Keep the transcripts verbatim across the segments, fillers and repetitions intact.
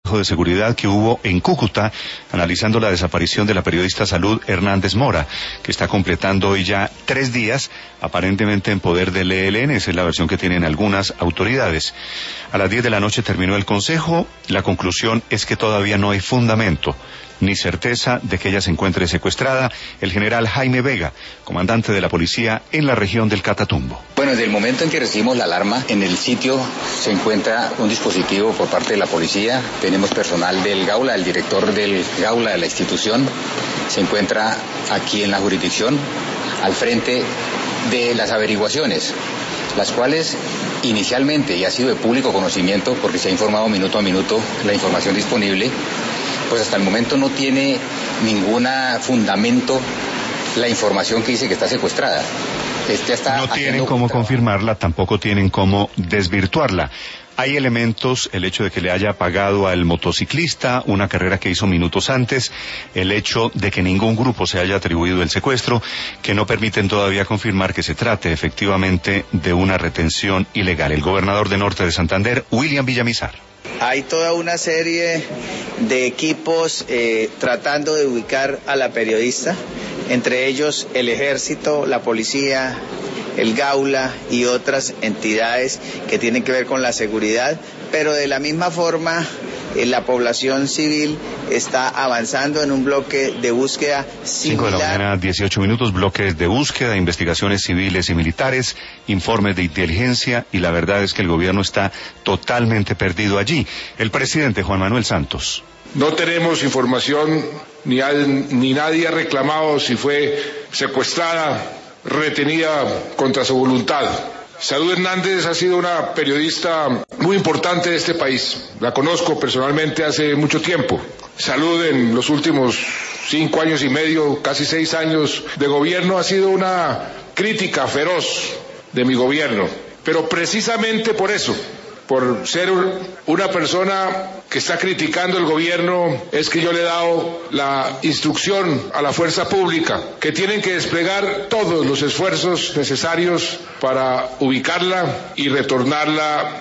de Seguridad que hubo en Cúcuta, analizando la desaparición de la periodista Salud Hernández Mora, que está completando hoy ya tres días, aparentemente en poder del E L N, esa es la versión que tienen algunas autoridades. A las diez de la noche terminó el consejo, la conclusión es que todavía no hay fundamento ni certeza de que ella se encuentre secuestrada. El general Jaime Vega, comandante de la policía en la región del Catatumbo. Bueno, desde el momento en que recibimos la alarma, en el sitio se encuentra un dispositivo por parte de la policía, tenemos personal del Gaula, el director del Gaula de la institución, se encuentra aquí en la jurisdicción, al frente de las averiguaciones, las cuales inicialmente, y ha sido de público conocimiento, porque se ha informado minuto a minuto la información disponible, pues hasta el momento no tiene ningún fundamento la información que dice que está secuestrada. Este está no tienen cómo confirmarla, tampoco tienen cómo desvirtuarla. Hay elementos, el hecho de que le haya pagado al motociclista una carrera que hizo minutos antes, el hecho de que ningún grupo se haya atribuido el secuestro, que no permiten todavía confirmar que se trate efectivamente de una retención ilegal. El gobernador de Norte de Santander, William Villamizar. Hay toda una serie de equipos eh, tratando de ubicar a la periodista, entre ellos el Ejército, la Policía, el Gaula y otras entidades que tienen que ver con la seguridad, pero de la misma forma eh, la población civil está avanzando en un bloque de búsqueda similar. cinco de la mañana, dieciocho minutos, bloques de búsqueda, investigaciones civiles y militares, informes de inteligencia, y la verdad es que el gobierno está totalmente perdido allí. El presidente Juan Manuel Santos. No tenemos información, ni, al, ni nadie ha reclamado si fue secuestrada, retenida contra su voluntad. Salud Hernández ha sido una periodista muy importante de este país. La conozco personalmente hace mucho tiempo. Salud en los últimos cinco años y medio, casi seis años de gobierno, ha sido una crítica feroz de mi gobierno. Pero precisamente por eso, por ser una persona que está criticando el gobierno, es que yo le he dado la instrucción a la fuerza pública que tienen que desplegar todos los esfuerzos necesarios para ubicarla y retornarla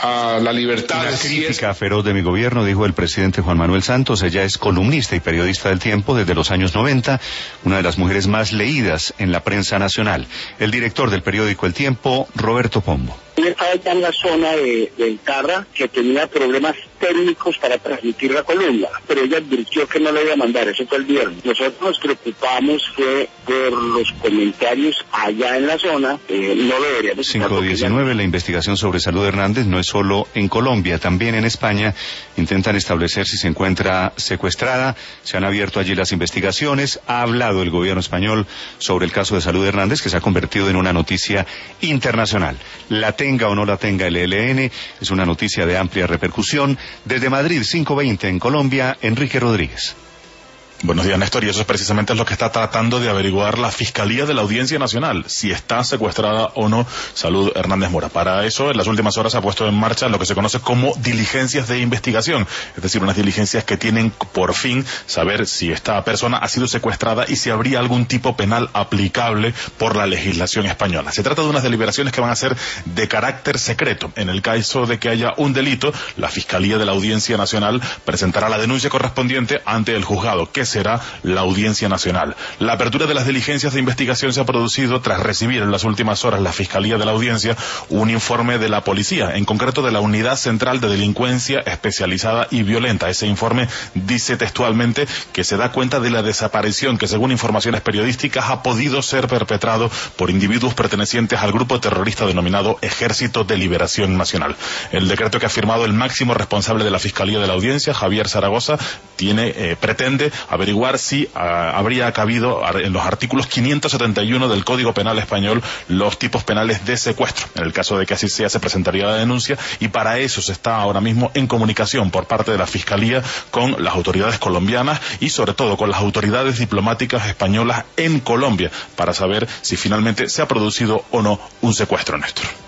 a la libertad. Una crítica feroz de mi gobierno, dijo el presidente Juan Manuel Santos. Ella es columnista y periodista del Tiempo desde los años noventa, una de las mujeres más leídas en la prensa nacional. El director del periódico El Tiempo, Roberto Pombo. Él estaba ya en la zona de, del Tarra, que tenía problemas técnicos para transmitir la columna, pero ella advirtió que no la iba a mandar, eso fue el viernes. Nosotros nos preocupamos fue por los comentarios allá en la zona, eh, no lo deberíamos. cinco diecinueve, la investigación sobre Salud Hernández no es solo en Colombia, también en España intentan establecer si se encuentra secuestrada, se han abierto allí las investigaciones, ha hablado el gobierno español sobre el caso de Salud Hernández, que se ha convertido en una noticia internacional. La tenga o no la tenga el E L N, es una noticia de amplia repercusión. Desde Madrid, cinco veinte en Colombia, Enrique Rodríguez. Buenos días, Néstor, y eso es precisamente lo que está tratando de averiguar la Fiscalía de la Audiencia Nacional, si está secuestrada o no Salud Hernández Mora. Para eso, en las últimas horas se ha puesto en marcha lo que se conoce como diligencias de investigación, es decir, unas diligencias que tienen por fin saber si esta persona ha sido secuestrada y si habría algún tipo penal aplicable por la legislación española. Se trata de unas deliberaciones que van a ser de carácter secreto. En el caso de que haya un delito, la Fiscalía de la Audiencia Nacional presentará la denuncia correspondiente ante el juzgado, que será la Audiencia Nacional. La apertura de las diligencias de investigación se ha producido tras recibir en las últimas horas la Fiscalía de la Audiencia un informe de la policía, en concreto de la Unidad Central de Delincuencia Especializada y Violenta. Ese informe dice textualmente que se da cuenta de la desaparición que, según informaciones periodísticas, ha podido ser perpetrado por individuos pertenecientes al grupo terrorista denominado Ejército de Liberación Nacional. El decreto que ha firmado el máximo responsable de la Fiscalía de la Audiencia, Javier Zaragoza, tiene eh, pretende averiguar si uh, habría cabido en los artículos quinientos setenta y uno del Código Penal Español los tipos penales de secuestro. En el caso de que así sea, se presentaría la denuncia, y para eso se está ahora mismo en comunicación por parte de la Fiscalía con las autoridades colombianas y sobre todo con las autoridades diplomáticas españolas en Colombia, para saber si finalmente se ha producido o no un secuestro, Néstor.